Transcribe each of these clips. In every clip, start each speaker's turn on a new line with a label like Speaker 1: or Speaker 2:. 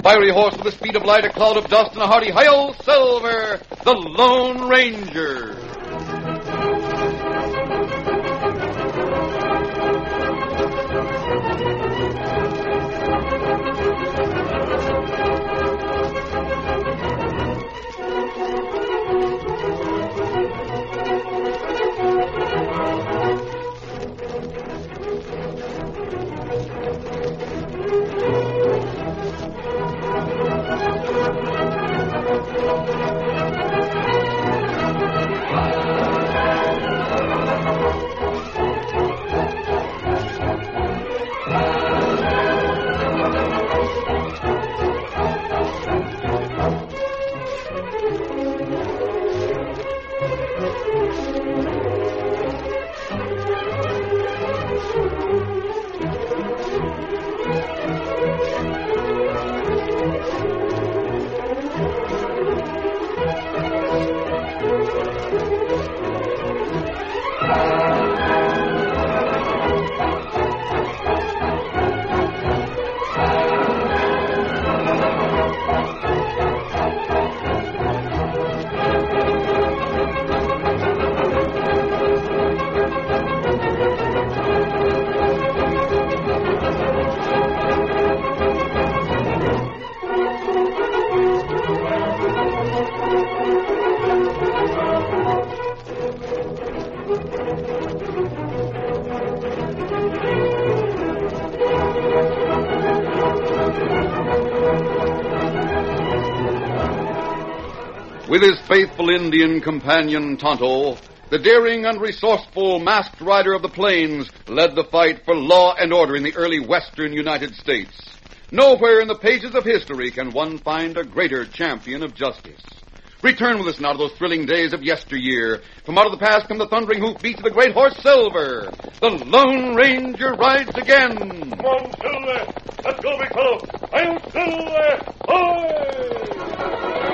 Speaker 1: fiery horse with the speed of light, a cloud of dust, and a hearty hi-yo, Silver, the Lone Ranger. With his faithful Indian companion, Tonto, the daring and resourceful masked rider of the plains led the fight for law and order in the early western United States. Nowhere in the pages of history can one find a greater champion of justice. Return with us now to those thrilling days of yesteryear. From out of the past come the thundering hoofbeats of the great horse Silver. The Lone Ranger rides again.
Speaker 2: Come on, Silver. Let's go, big fellow. I'm Silver. Hoy!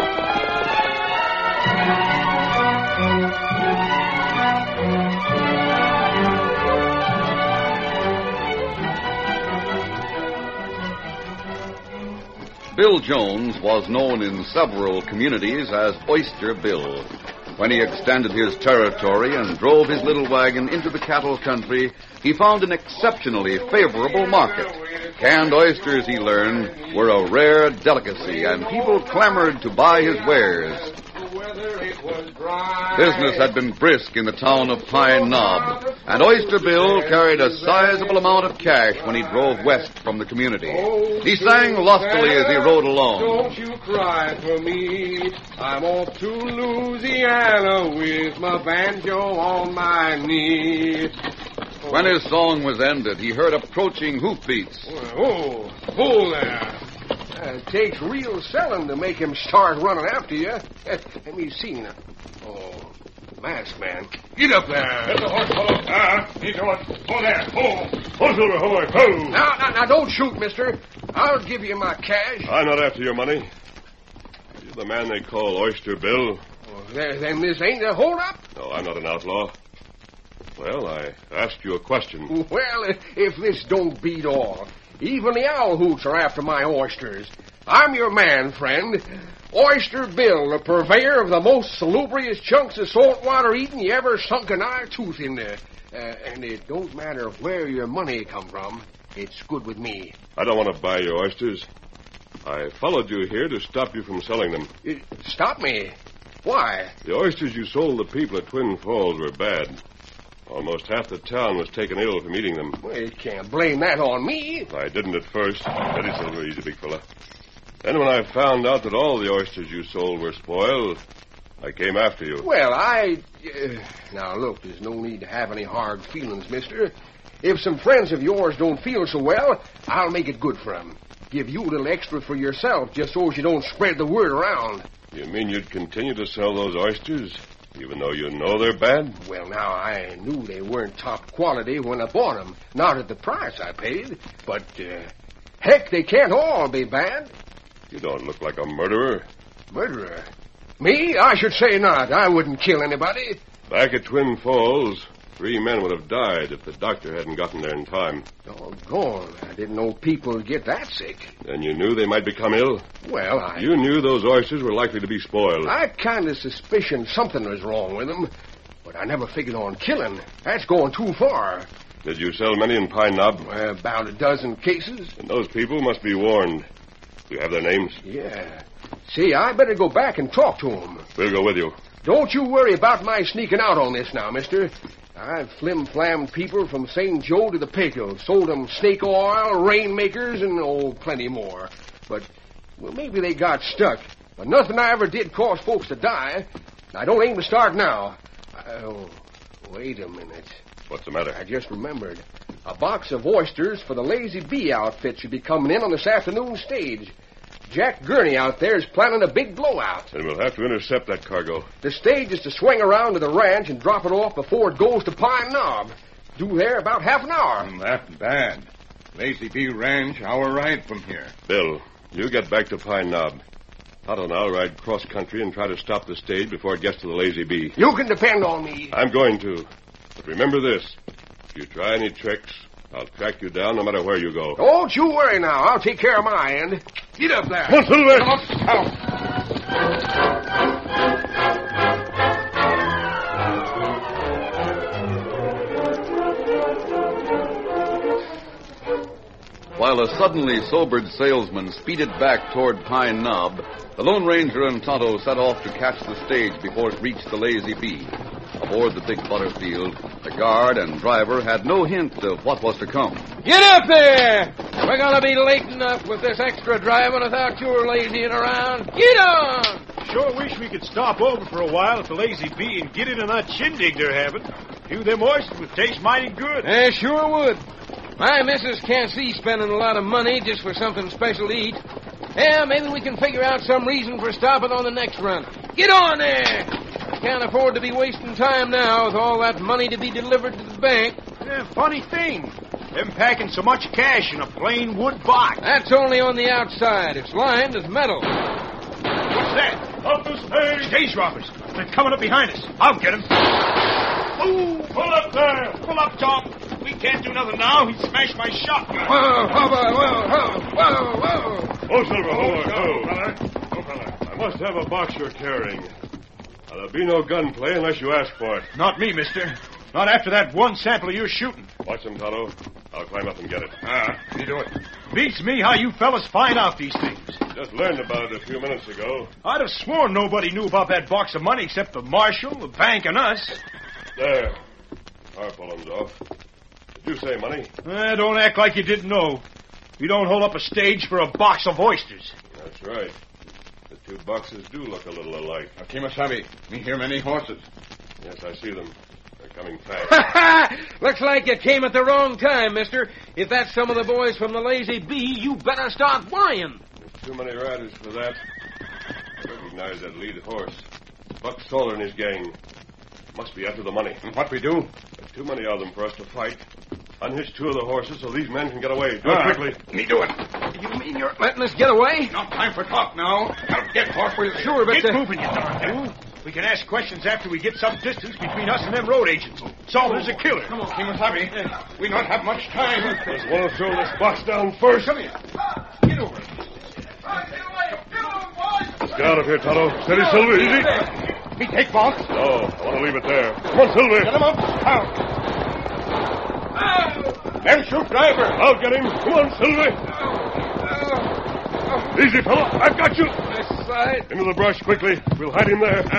Speaker 1: Bill Jones was known in several communities as Oyster Bill. When he extended his territory and drove his little wagon into the cattle country, he found an exceptionally favorable market. Canned oysters, he learned, were a rare delicacy, and people clamored to buy his wares. Business had been brisk in the town of Pine Knob, and Oyster Bill carried a sizable amount of cash when he drove west from the community. He sang lustily as he rode along.
Speaker 3: Don't you cry for me. I'm off to Louisiana with my banjo on my knee.
Speaker 1: When his song was ended, he heard approaching hoofbeats.
Speaker 3: Oh, there. It takes real selling to make him start running after you. Let me see now. Oh, masked man. Get up there.
Speaker 2: Get the horse, fellow. He's the one. Oh, there. Oh, Silver, ahoy. Oh.
Speaker 3: Now, don't shoot, mister. I'll give you my cash.
Speaker 2: I'm not after your money. You're the man they call Oyster Bill.
Speaker 3: Oh, then this ain't a hold-up?
Speaker 2: No, I'm not an outlaw. Well, I asked you a question.
Speaker 3: Well, if this don't beat all. Even the owl hoots are after my oysters. I'm your man, friend. Oyster Bill, the purveyor of the most salubrious chunks of saltwater eating you ever sunk an eye tooth into. And it don't matter where your money come from. It's good with me.
Speaker 2: I don't want to buy your oysters. I followed you here to stop you from selling them.
Speaker 3: Stop me? Why?
Speaker 2: The oysters you sold the people at Twin Falls were bad. Almost half the town was taken ill from eating them.
Speaker 3: Well, you can't blame that on me.
Speaker 2: I didn't at first. Steady, Silver, easy, big fella. Then when I found out that all the oysters you sold were spoiled, I came after you.
Speaker 3: Well, now, look, there's no need to have any hard feelings, mister. If some friends of yours don't feel so well, I'll make it good for them. Give you a little extra for yourself, just so as you don't spread the word around.
Speaker 2: You mean you'd continue to sell those oysters, even though you know they're bad?
Speaker 3: Well, now, I knew they weren't top quality when I bought them. Not at the price I paid. But, heck, they can't all be bad.
Speaker 2: You don't look like a murderer.
Speaker 3: Murderer? Me? I should say not. I wouldn't kill anybody.
Speaker 2: Back at Twin Falls, 3 men would have died if the doctor hadn't gotten there in time.
Speaker 3: Doggone, I didn't know people would get that sick.
Speaker 2: And you knew they might become ill?
Speaker 3: Well,
Speaker 2: You knew those oysters were likely to be spoiled.
Speaker 3: I kind of suspicioned something was wrong with them, but I never figured on killing. That's going too far.
Speaker 2: Did you sell many in Pine Knob?
Speaker 3: About a dozen cases.
Speaker 2: And those people must be warned. Do you have their names?
Speaker 3: Yeah. See, I better go back and talk to them.
Speaker 2: We'll go with you.
Speaker 3: Don't you worry about my sneaking out on this now, mister. I've flim-flammed people from St. Joe to the Pecos, sold them snake oil, rainmakers, and, plenty more. But, well, maybe they got stuck. But nothing I ever did cause folks to die. I don't aim to start now. Wait a minute.
Speaker 2: What's the matter?
Speaker 3: I just remembered. A box of oysters for the Lazy Bee outfit should be coming in on this afternoon stage. Jack Gurney out there is planning a big blowout.
Speaker 2: Then we'll have to intercept that cargo.
Speaker 3: The stage is to swing around to the ranch and drop it off before it goes to Pine Knob. Due there about half an hour.
Speaker 4: That bad. Lazy Bee Ranch, hour ride from here.
Speaker 2: Bill, you get back to Pine Knob. Tonto and I'll ride cross-country and try to stop the stage before it gets to the Lazy Bee.
Speaker 3: You can depend on me.
Speaker 2: I'm going to. But remember this. If you try any tricks, I'll track you down no matter where you go.
Speaker 3: Don't you worry now. I'll take care of my end. Get up there.
Speaker 2: Come on, Silver!
Speaker 3: Come on.
Speaker 1: While a suddenly sobered salesman speeded back toward Pine Knob, the Lone Ranger and Tonto set off to catch the stage before it reached the Lazy Bee. Aboard the big Butterfield, the guard and driver had no hint of what was to come.
Speaker 5: Get up there! We're going to be late enough with this extra driving without your lazying around. Get on!
Speaker 6: Sure wish we could stop over for a while at the Lazy Bee and get in on that shindig they're having. Few of them oysters would taste mighty good.
Speaker 5: Sure would. My missus can't see spending a lot of money just for something special to eat. Yeah, maybe we can figure out some reason for stopping on the next run. Get on there! Can't afford to be wasting time now with all that money to be delivered to the bank.
Speaker 6: Funny thing. Them packing so much cash in a plain wood box.
Speaker 5: That's only on the outside. It's lined with metal.
Speaker 6: What's that? Up the stage! Stage robbers. They're coming up behind us. I'll get them. Move! Pull up there! Pull up, Tom. We can't do nothing now. He smashed my shotgun.
Speaker 5: Whoa.
Speaker 2: Oh, Silver, hold on. I must have a box you're carrying. Now, there'll be no gunplay unless you ask for it.
Speaker 6: Not me, mister. Not after that one sample you're shooting.
Speaker 2: Watch them, Tonto. I'll climb up and get it.
Speaker 6: You do it. Beats me how you fellas find out these things.
Speaker 2: Just learned about it a few minutes ago.
Speaker 6: I'd have sworn nobody knew about that box of money except the marshal, the bank, and us.
Speaker 2: There. Tarpaulin's off. Did you say money?
Speaker 6: Don't act like you didn't know. We don't hold up a stage for a box of oysters.
Speaker 2: That's right. The two boxes do look a little alike.
Speaker 4: Kimasabi, me hear many horses.
Speaker 2: Yes, I see them. They're coming fast.
Speaker 5: Looks like you came at the wrong time, mister. If that's some of the boys from the Lazy Bee, you better start worrying.
Speaker 2: There's too many riders for that. I recognize that lead horse. Buck Stoller and his gang. Must be after the money.
Speaker 4: And what we do?
Speaker 2: There's too many of them for us to fight. Unhitch 2 of the horses so these men can get away. Do it quickly.
Speaker 4: Me do it.
Speaker 5: You mean you're letting us get away?
Speaker 4: No time for talk now. I'll get horse.
Speaker 5: Well, sure, but...
Speaker 6: Get moving, you darn. We can ask questions after we get some distance between us and them road agents. Salter's a killer.
Speaker 4: Come on, Kimasabi. We don't have much time.
Speaker 2: There's one to throw this box down first.
Speaker 4: Come here. Get over.
Speaker 5: Get away! Get on, boys!
Speaker 2: Let's get out of here, Tonto. Steady, Silver. Easy.
Speaker 4: Me take box.
Speaker 2: No, I want to leave it there. Come on, Silver.
Speaker 4: Get him up. Out. Them shoot driver.
Speaker 2: I'll get him. Come on, Silver. Easy, fellow. I've got you.
Speaker 5: This side.
Speaker 2: Into the brush quickly. We'll hide him there.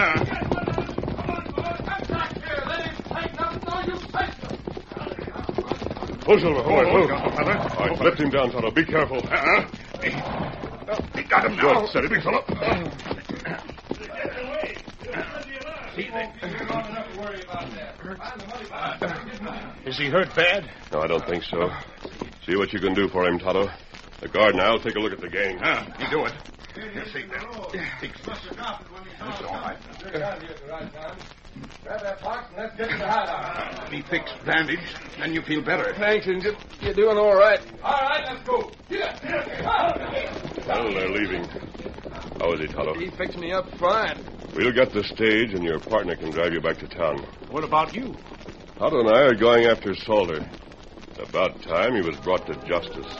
Speaker 2: Oh, Silver. Hold. All right, lift him down, Tonto. Be careful.
Speaker 4: We got him now.
Speaker 2: Good. Steady, big fellow.
Speaker 6: Is he hurt bad?
Speaker 2: No, I don't think so. See what you can do for him, Tonto. The guard and I'll take a look at the gang.
Speaker 4: You do it. Here, see that. It's all right.
Speaker 5: Grab that box and let's get in the hideout.
Speaker 4: Me fix bandage, then you feel better.
Speaker 5: Thanks, Injun. You're doing all right. All right, let's go.
Speaker 2: Well, they're leaving. How is he, Tonto?
Speaker 5: He fixed me up fine.
Speaker 2: We'll get the stage, and your partner can drive you back to town.
Speaker 6: What about you?
Speaker 2: Otto and I are going after Salter. It's about time he was brought to justice.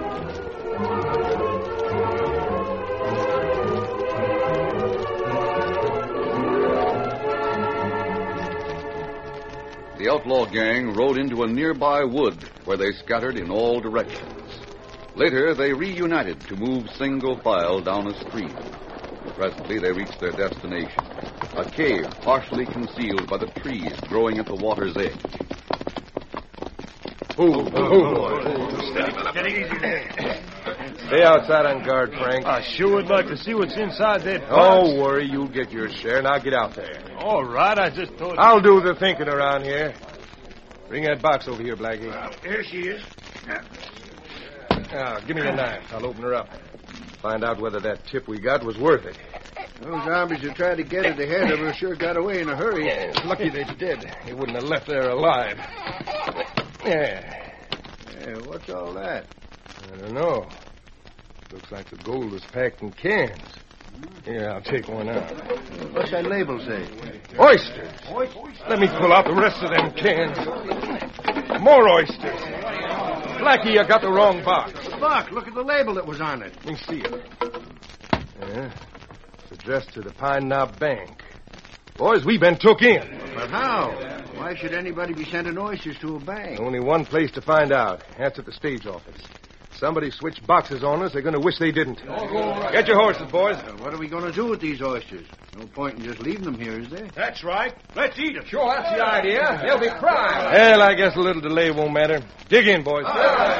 Speaker 1: The outlaw gang rode into a nearby wood where they scattered in all directions. Later, they reunited to move single file down a stream. Presently, they reached their destination, a cave partially concealed by the trees growing at the water's edge.
Speaker 6: Steady easy there.
Speaker 3: Stay outside on guard, Frank.
Speaker 6: I sure would like to see what's inside that box.
Speaker 3: Don't worry, you'll get your share. Now get out there.
Speaker 6: All right, I just thought...
Speaker 3: I'll do the thinking around here. Bring that box over here, Blackie.
Speaker 4: Here she is.
Speaker 3: Now, give me a knife. I'll open her up. Find out whether that tip we got was worth it.
Speaker 7: Those zombies who tried to get it ahead of her sure got away in a hurry.
Speaker 3: It's lucky they did. They wouldn't have left there alive. Yeah.
Speaker 7: Hey, what's all that?
Speaker 3: I don't know. Looks like the gold was packed in cans. Here, I'll take one out.
Speaker 7: What's that label say?
Speaker 3: Oysters. Let me pull out the rest of them cans. More oysters. Blackie, you got the wrong box.
Speaker 7: Buck, look at the label that was on it.
Speaker 3: Let me see it. Yeah. It's addressed to the Pine Knob Bank. Boys, we've been took in.
Speaker 7: But how? Why should anybody be sending oysters to a bank?
Speaker 3: Only one place to find out. That's at the stage office. Somebody switched boxes on us. They're going to wish they didn't. Get your horses, boys.
Speaker 7: What are we going to do with these oysters? No point in just leaving them here, is there?
Speaker 6: That's right. Let's eat them.
Speaker 5: Sure, that's the idea. They'll be crying.
Speaker 3: Well, I guess a little delay won't matter. Dig in, boys.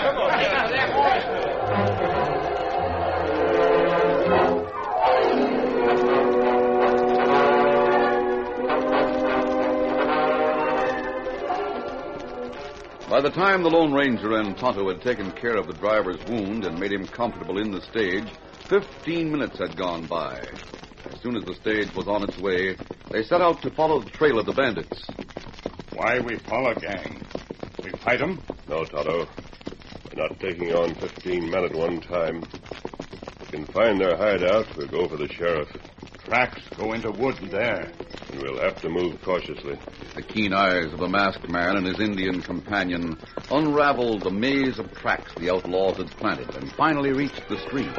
Speaker 1: By the time the Lone Ranger and Tonto had taken care of the driver's wound and made him comfortable in the stage, 15 minutes had gone by. As soon as the stage was on its way, they set out to follow the trail of the bandits.
Speaker 4: Why we follow, gang? We fight them?
Speaker 2: No, Tonto. We're not taking on 15 men at one time. We can find their hideout. We'll go for the sheriff.
Speaker 4: Tracks go into wood there.
Speaker 2: And we'll have to move cautiously.
Speaker 1: The keen eyes of the masked man and his Indian companion unraveled the maze of tracks the outlaws had planted and finally reached the stream.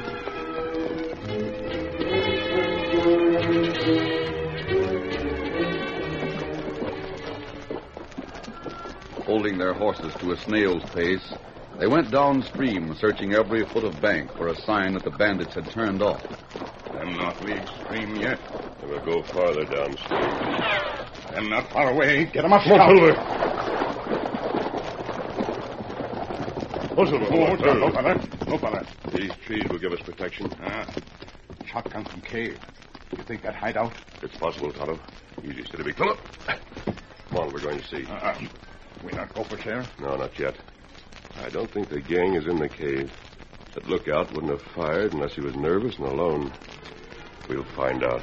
Speaker 1: Holding their horses to a snail's pace, they went downstream, searching every foot of bank for a sign that the bandits had turned off.
Speaker 4: Them not leave stream yet.
Speaker 2: And we'll go farther downstream.
Speaker 4: Them not far away. Get them up,
Speaker 2: Come on, Silver.
Speaker 4: Oh, Silver. No, fella. No, fella.
Speaker 2: These trees will give us protection.
Speaker 4: Shotgun from cave. You think that hideout?
Speaker 2: It's possible, Tonto. Easy, steady, big fella. Come on, we're going to see.
Speaker 4: We not go for sheriff?
Speaker 2: No, not yet. I don't think the gang is in the cave. That lookout wouldn't have fired unless he was nervous and alone. We'll find out.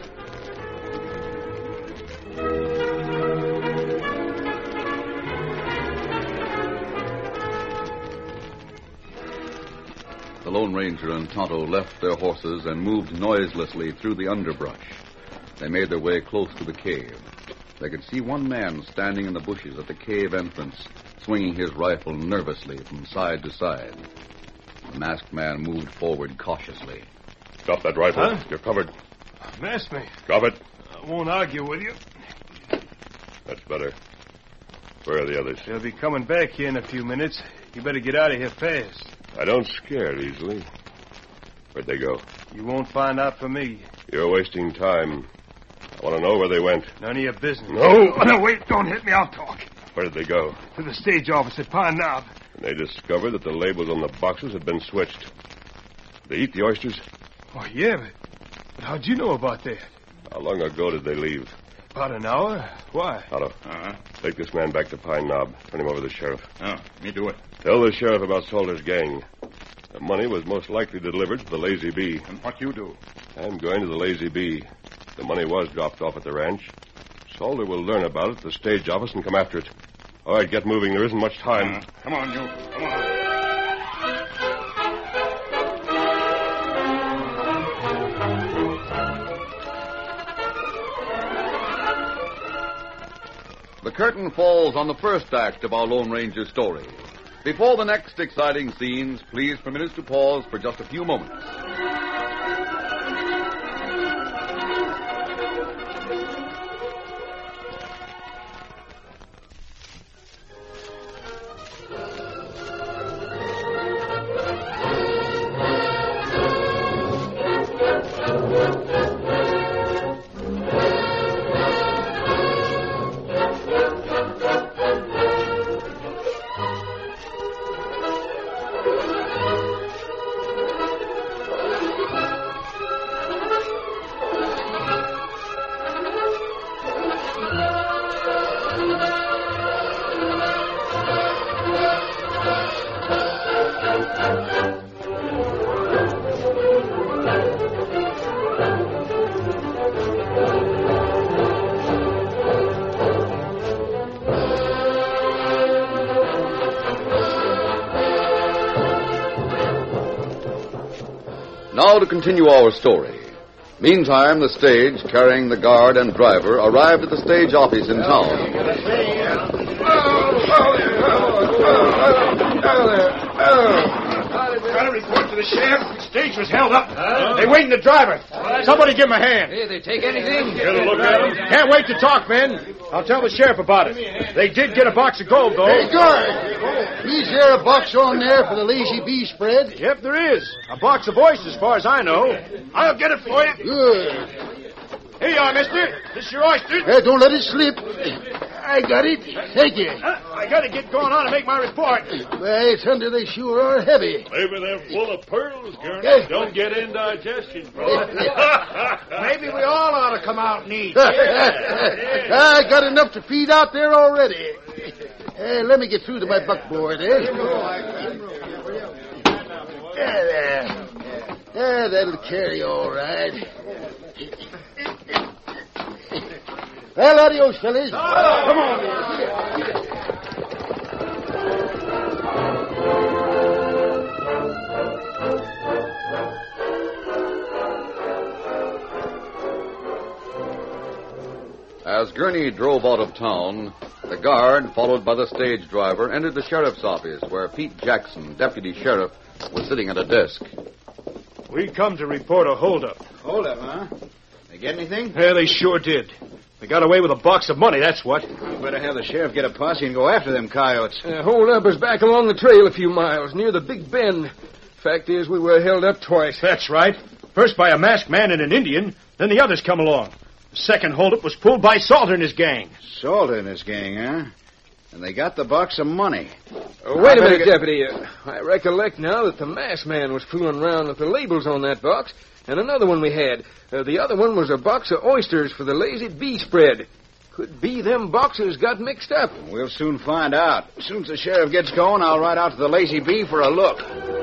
Speaker 1: The Lone Ranger and Tonto left their horses and moved noiselessly through the underbrush. They made their way close to the cave. They could see one man standing in the bushes at the cave entrance, swinging his rifle nervously from side to side. The masked man moved forward cautiously.
Speaker 2: Drop that rifle.
Speaker 6: Huh?
Speaker 2: You're covered.
Speaker 6: Mess me.
Speaker 2: Drop it.
Speaker 6: I won't argue with you.
Speaker 2: That's better. Where are the others?
Speaker 6: They'll be coming back here in a few minutes. You better get out of here fast.
Speaker 2: I don't scare easily. Where'd they go?
Speaker 6: You won't find out for me.
Speaker 2: You're wasting time. I want to know where they went.
Speaker 6: None of your business.
Speaker 2: No!
Speaker 6: Wait, don't hit me. I'll talk.
Speaker 2: Where did they go?
Speaker 6: To the stage office at Pine Knob.
Speaker 2: And they discovered that the labels on the boxes had been switched. They eat the oysters?
Speaker 6: Oh, yeah, but how'd you know about that?
Speaker 2: How long ago did they leave?
Speaker 6: About an hour. Why?
Speaker 2: Otto, take this man back to Pine Knob. Turn him over to the sheriff.
Speaker 4: Me do it.
Speaker 2: Tell the sheriff about Salter's gang. The money was most likely delivered to the Lazy Bee.
Speaker 4: And what you do?
Speaker 2: I'm going to the Lazy Bee. The money was dropped off at the ranch. Salter will learn about it at the stage office and come after it. All right, get moving. There isn't much time.
Speaker 4: Come on, you. Come on.
Speaker 1: The curtain falls on the first act of our Lone Ranger story. Before the next exciting scenes, please permit us to pause for just a few moments. Now to continue our story. Meantime, the stage carrying the guard and driver arrived at the stage office in town.
Speaker 6: Got a report to the sheriff. The stage was held up. They waiting the driver. Somebody give him a hand.
Speaker 5: Hey, they take anything?
Speaker 6: Get a look at him. Can't wait to talk, men. I'll tell the sheriff about it. They did get a box of gold, though.
Speaker 7: Hey, guard! Is there a box on there for the Lazy B spread?
Speaker 6: Yep, there is. A box of oysters, as far as I know. I'll get it for you.
Speaker 7: Good.
Speaker 6: Here you are, mister. This your oysters.
Speaker 7: Hey, don't let it slip. I got it. Thank you.
Speaker 6: I gotta get going on and make my report.
Speaker 7: Well, it's under they sure are heavy.
Speaker 4: Maybe they're full of pearls, Gurney.
Speaker 7: Hey.
Speaker 4: Don't get indigestion problems.
Speaker 6: Maybe we all ought to come out and eat.
Speaker 7: I got enough to feed out there already. Let me get through to my buckboard, eh? There. That'll carry all right. Well, adios, fellas. Come on.
Speaker 1: As Gurney drove out of town, the guard, followed by the stage driver, entered the sheriff's office where Pete Jackson, deputy sheriff, was sitting at a desk.
Speaker 6: We come to report a holdup.
Speaker 7: Hold up, huh? They get anything?
Speaker 6: Yeah, they sure did. They got away with a box of money, that's what.
Speaker 7: Better have the sheriff get a posse and go after them coyotes.
Speaker 5: Hold up is back along the trail a few miles, near the Big Bend. Fact is, we were held up twice.
Speaker 6: That's right. First by a masked man and an Indian, then the others come along. The second holdup was pulled by Salter and his gang.
Speaker 7: Salter and his gang, huh? And they got the box of money.
Speaker 5: Wait a minute, Deputy. I recollect now that the masked man was fooling around with the labels on that box, and another one we had. The other one was a box of oysters for the Lazy B spread. Could be them boxes got mixed up.
Speaker 7: We'll soon find out. As soon as the sheriff gets going, I'll ride out to the Lazy B for a look.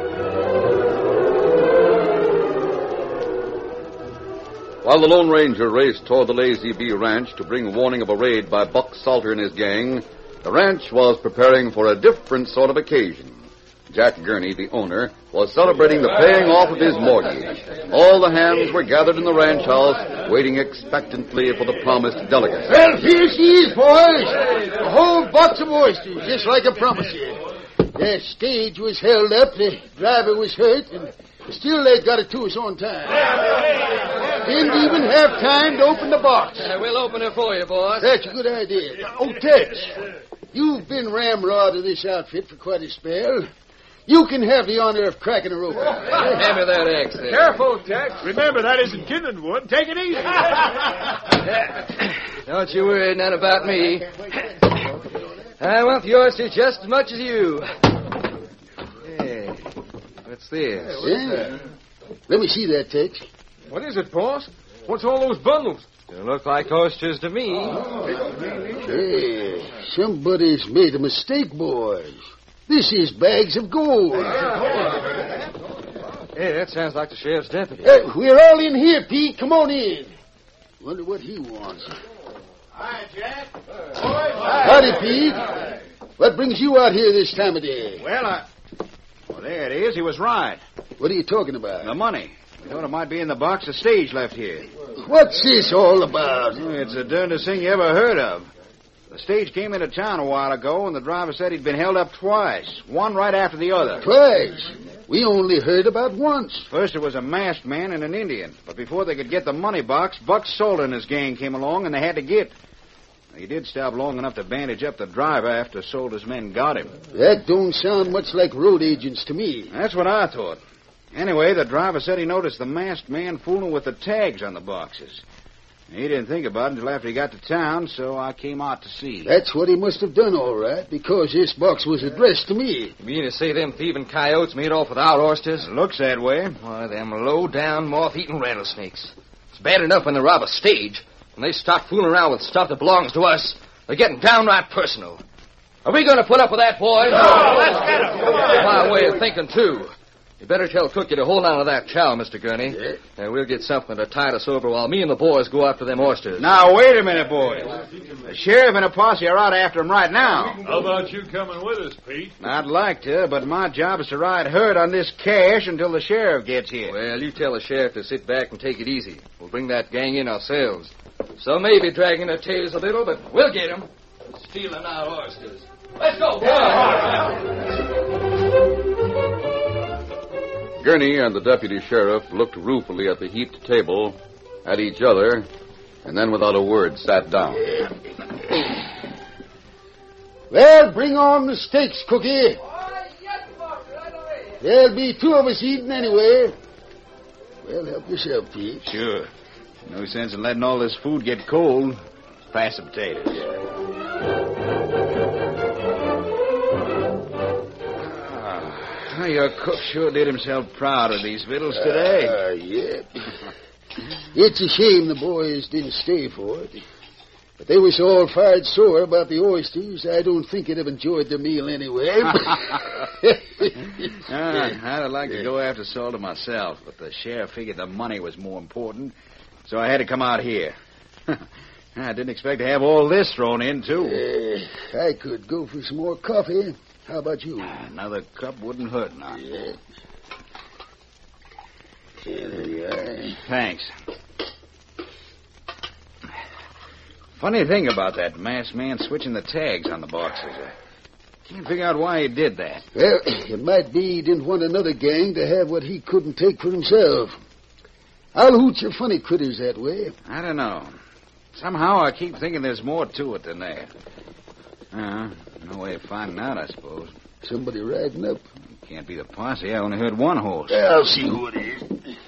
Speaker 1: While the Lone Ranger raced toward the Lazy B ranch to bring warning of a raid by Buck Salter and his gang, the ranch was preparing for a different sort of occasion. Jack Gurney, the owner, was celebrating the paying off of his mortgage. All the hands were gathered in the ranch house, waiting expectantly for the promised delegates.
Speaker 7: Well, here she is, boys. A whole box of oysters, just like I promised you. The stage was held up, the driver was hurt, and still they got it to us on time. Didn't even have time to open the box.
Speaker 5: We'll open it for you, boss.
Speaker 7: That's a good idea. Oh, Tex, you've been ramrod of this outfit for quite a spell. You can have the honor of cracking her open.
Speaker 5: Hand me that axe there.
Speaker 6: Careful, Tex. Remember, that isn't kindling wood. Take it easy.
Speaker 5: Don't you worry none about me. I want the oysters just as much as you. Hey, what's this?
Speaker 7: Yeah. Let me see that, Tex.
Speaker 5: What is it, boss? What's all those bundles? They look like oysters to me.
Speaker 7: Hey, somebody's made a mistake, boys. This is bags of gold.
Speaker 5: Hey, that sounds like the sheriff's deputy.
Speaker 7: We're all in here, Pete. Come on in. Wonder what he wants.
Speaker 3: Hi, Jack.
Speaker 7: Howdy, Pete. What brings you out here this time of day?
Speaker 8: Well, there it is. He was right.
Speaker 7: What are you talking about?
Speaker 8: The money. We thought it might be in the box the stage left here.
Speaker 7: What's this all about?
Speaker 8: It's the darndest thing you ever heard of. The stage came into town a while ago, and the driver said he'd been held up twice, one right after the other.
Speaker 7: Twice? We only heard about once.
Speaker 8: First, it was a masked man and an Indian. But before they could get the money box, Buck Solder and his gang came along, and they had to get. He did stop long enough to bandage up the driver after Solder's men got him.
Speaker 7: That don't sound much like road agents to me.
Speaker 8: That's what I thought. Anyway, the driver said he noticed the masked man fooling with the tags on the boxes. He didn't think about it until after he got to town, so I came out to see.
Speaker 7: That's what he must have done, all right, because this box was addressed to me.
Speaker 5: You mean to say them thieving coyotes made off with our oysters?
Speaker 8: It looks that way.
Speaker 5: Why, them low-down, moth-eating rattlesnakes. It's bad enough when they rob a stage. When they start fooling around with stuff that belongs to us, they're getting downright personal. Are we going to put up with that, boys?
Speaker 6: No, let's get him. Come on.
Speaker 5: My way of thinking, too. You better tell Cookie to hold on to that chow, Mr. Gurney.
Speaker 7: Yeah.
Speaker 5: We'll get something to tide us over while me and the boys go after them oysters.
Speaker 8: Now, wait a minute, boys. The sheriff and a posse are out after him right now.
Speaker 9: How about you coming with us, Pete?
Speaker 8: I'd like to, but my job is to ride herd on this cash until the sheriff gets here.
Speaker 5: Well, you tell the sheriff to sit back and take it easy. We'll bring that gang in ourselves. Some may be dragging their tails a little, but we'll get them. Stealing our oysters. Let's go, boys!
Speaker 1: Gurney and the deputy sheriff looked ruefully at the heaped table, at each other, and then without a word sat down.
Speaker 7: Well, bring on the steaks, Cookie. There'll be two of us eating anyway. Well, help yourself, Pete.
Speaker 8: Sure. No sense in letting all this food get cold. Pass the potatoes. Your cook sure did himself proud of these victuals today.
Speaker 7: Yeah. It's a shame the boys didn't stay for it. But they was all fired sore about the oysters. I don't think they'd have enjoyed the meal anyway.
Speaker 8: I'd like to go after Solder myself, but the sheriff figured the money was more important, so I had to come out here. I didn't expect to have all this thrown in, too.
Speaker 7: I could go for some more coffee. How about you?
Speaker 8: Another cup wouldn't hurt none.
Speaker 7: Yeah. Yeah, there you are.
Speaker 8: Thanks. Funny thing about that masked man switching the tags on the boxes. I can't figure out why he did that.
Speaker 7: Well, it might be he didn't want another gang to have what he couldn't take for himself. I'll hoot your funny critters that way.
Speaker 8: I don't know. Somehow I keep thinking there's more to it than that. No way of finding out, I suppose.
Speaker 7: Somebody riding up.
Speaker 8: Can't be the posse. I only heard one horse.
Speaker 7: I'll see who it is.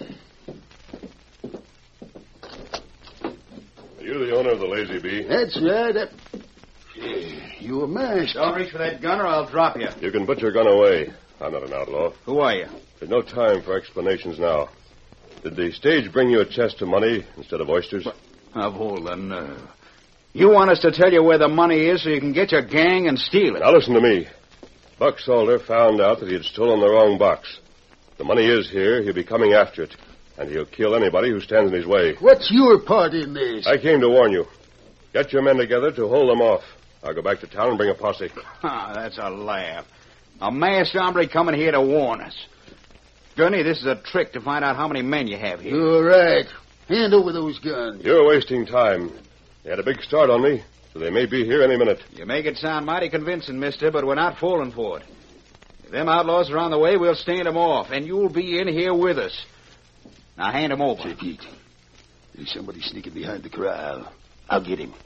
Speaker 2: Are you the owner of the Lazy Bee?
Speaker 7: That's right. You're masked.
Speaker 8: Don't reach for that gun or I'll drop you.
Speaker 2: You can put your gun away. I'm not an outlaw.
Speaker 8: Who are you?
Speaker 2: There's no time for explanations now. Did the stage bring you a chest of money instead of oysters?
Speaker 8: Of all the nerve. You want us to tell you where the money is so you can get your gang and steal it.
Speaker 2: Now listen to me. Buck Solder found out that he had stolen the wrong box. The money is here. He'll be coming after it. And he'll kill anybody who stands in his way.
Speaker 7: What's your part in this?
Speaker 2: I came to warn you. Get your men together to hold them off. I'll go back to town and bring a posse.
Speaker 8: That's a laugh. A masked hombre coming here to warn us. Gurney, this is a trick to find out how many men you have here.
Speaker 7: You're right. Hand over those guns.
Speaker 2: You're wasting time. They had a big start on me, so they may be here any minute.
Speaker 8: You make it sound mighty convincing, mister, but we're not falling for it. If them outlaws are on the way, we'll stand them off, and you'll be in here with us. Now hand them over.
Speaker 7: Say, Pete, there's somebody sneaking behind the corral. I'll get him.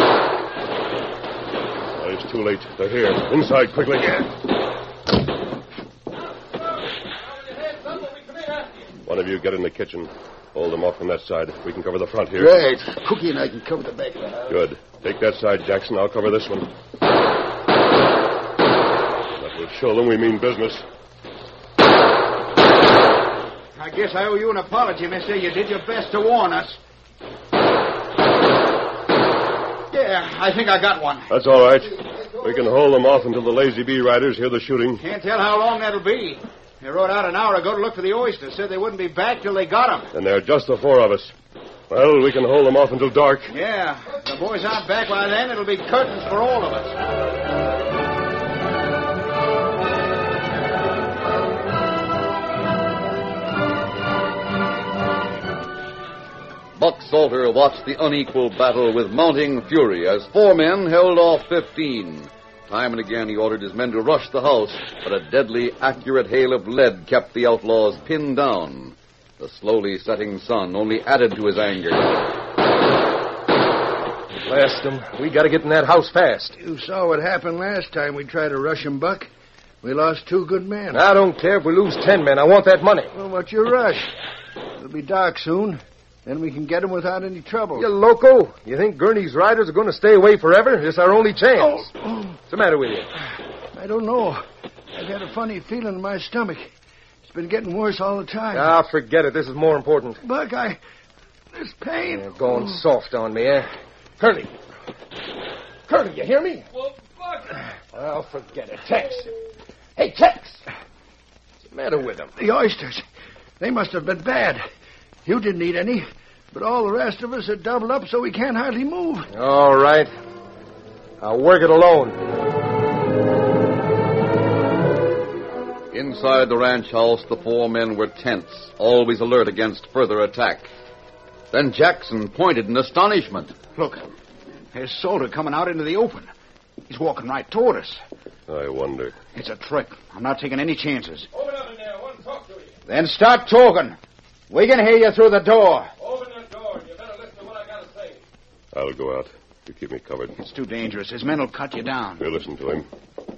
Speaker 2: Oh, it's too late. They're here. Inside, quickly. One of you get in the kitchen. Hold them off from that side. We can cover the front here.
Speaker 7: Right. Cookie and I can cover the back of the house.
Speaker 2: Good. Take that side, Jackson. I'll cover this one. That will show them we mean business.
Speaker 8: I guess I owe you an apology, mister. You did your best to warn us. Yeah, I think I got one.
Speaker 2: That's all right. We can hold them off until the Lazy Bee riders hear the shooting.
Speaker 8: Can't tell how long that'll be. They rode out an hour ago to look for the oysters. Said they wouldn't be back till they got them.
Speaker 2: And there are just the four of us. Well, we can hold them off until dark.
Speaker 8: Yeah. If the boys aren't back by then, it'll be curtains for all of us.
Speaker 1: Buck Salter watched the unequal battle with mounting fury as 4 men held off 15. Time and again he ordered his men to rush the house, but a deadly, accurate hail of lead kept the outlaws pinned down. The slowly setting sun only added to his anger.
Speaker 3: Blast them. We got to get in that house fast.
Speaker 7: You saw what happened last time we tried to rush him, Buck. We lost 2 good men.
Speaker 3: I don't care if we lose 10 men. I want that money.
Speaker 7: Well, what's your rush? It'll be dark soon. Then we can get him without any trouble.
Speaker 3: You loco? You think Gurney's riders are going to stay away forever? It's our only chance. What's the matter with you?
Speaker 7: I don't know. I've had a funny feeling in my stomach. It's been getting worse all the time.
Speaker 3: Ah, forget it. This is more important.
Speaker 7: Buck, this pain.
Speaker 3: You're going soft on me, eh? Curly. Curly, you hear me?
Speaker 6: Well, Buck.
Speaker 3: Well, forget it. Tex. Hey, Tex. What's the matter with him?
Speaker 7: The oysters. They must have been bad. You didn't eat any, but all the rest of us are doubled up so we can't hardly move.
Speaker 3: All right. I'll work it alone.
Speaker 1: Inside the ranch house, the 4 men were tense, always alert against further attack. Then Jackson pointed in astonishment.
Speaker 8: Look, there's Salter coming out into the open. He's walking right toward us.
Speaker 2: I wonder.
Speaker 8: It's a trick. I'm not taking any chances.
Speaker 6: Open up in there. I want to talk to you.
Speaker 8: Then start talking. We can hear you through the door.
Speaker 6: Open that door, and you better listen to what I got to say.
Speaker 2: I'll go out. You keep me covered.
Speaker 8: It's too dangerous. His men will cut you down.
Speaker 2: You listen to him.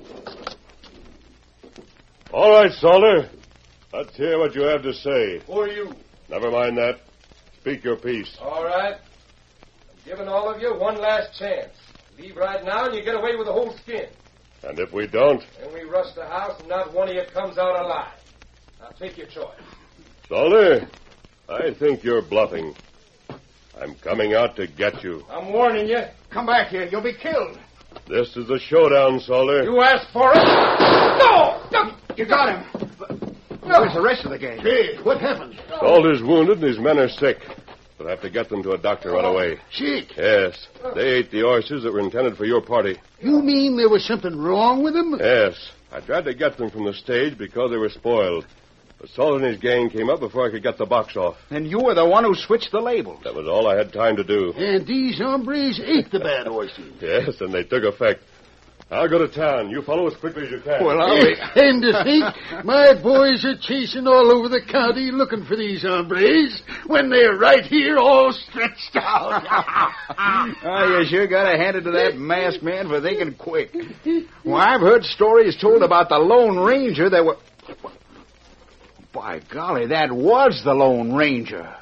Speaker 2: All right, Salter. Let's hear what you have to say.
Speaker 3: Who are you?
Speaker 2: Never mind that. Speak your piece.
Speaker 3: All right. I'm giving all of you one last chance. Leave right now and you get away with the whole skin.
Speaker 2: And if we don't?
Speaker 3: Then we rush the house and not one of you comes out alive. Now take your choice.
Speaker 2: Salter, I think you're bluffing. I'm coming out to get you.
Speaker 3: I'm warning you.
Speaker 8: Come back here. You'll be killed.
Speaker 2: This is a showdown, Salter.
Speaker 3: You asked for it. No!
Speaker 8: You got him. Where's the rest of the gang?
Speaker 7: Hey, what happened?
Speaker 2: Salter's wounded and his men are sick. We'll have to get them to a doctor right away.
Speaker 7: Sick?
Speaker 2: Yes. They ate the oysters that were intended for your party.
Speaker 7: You mean there was something wrong with them?
Speaker 2: Yes. I tried to get them from the stage because they were spoiled. But Salter and his gang came up before I could get the box off.
Speaker 8: And you were the one who switched the labels.
Speaker 2: That was all I had time to do.
Speaker 7: And these hombres ate the bad oysters.
Speaker 2: Yes, and they took effect. I'll go to town. You follow as quickly as you can.
Speaker 8: Well, I'll be...
Speaker 7: And to think, my boys are chasing all over the county looking for these hombres when they're right here all stretched out.
Speaker 8: Oh, you sure got to hand it to that masked man for thinking quick. Well, I've heard stories told about the Lone Ranger that were... By golly, that was the Lone Ranger.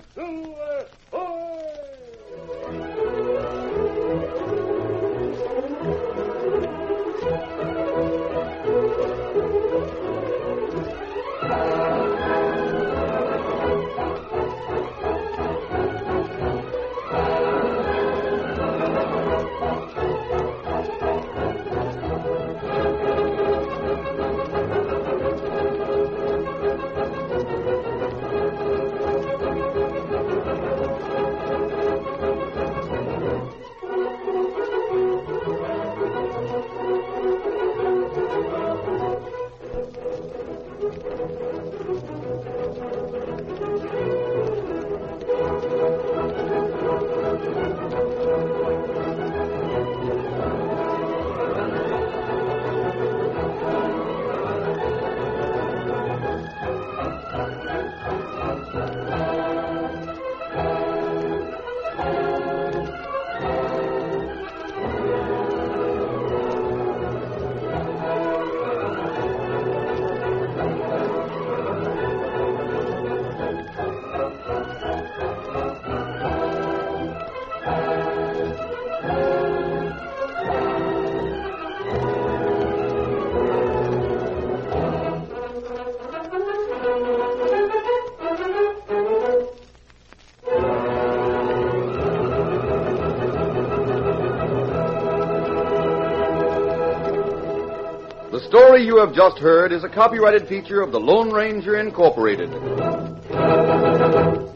Speaker 1: The story you have just heard is a copyrighted feature of the Lone Ranger Incorporated.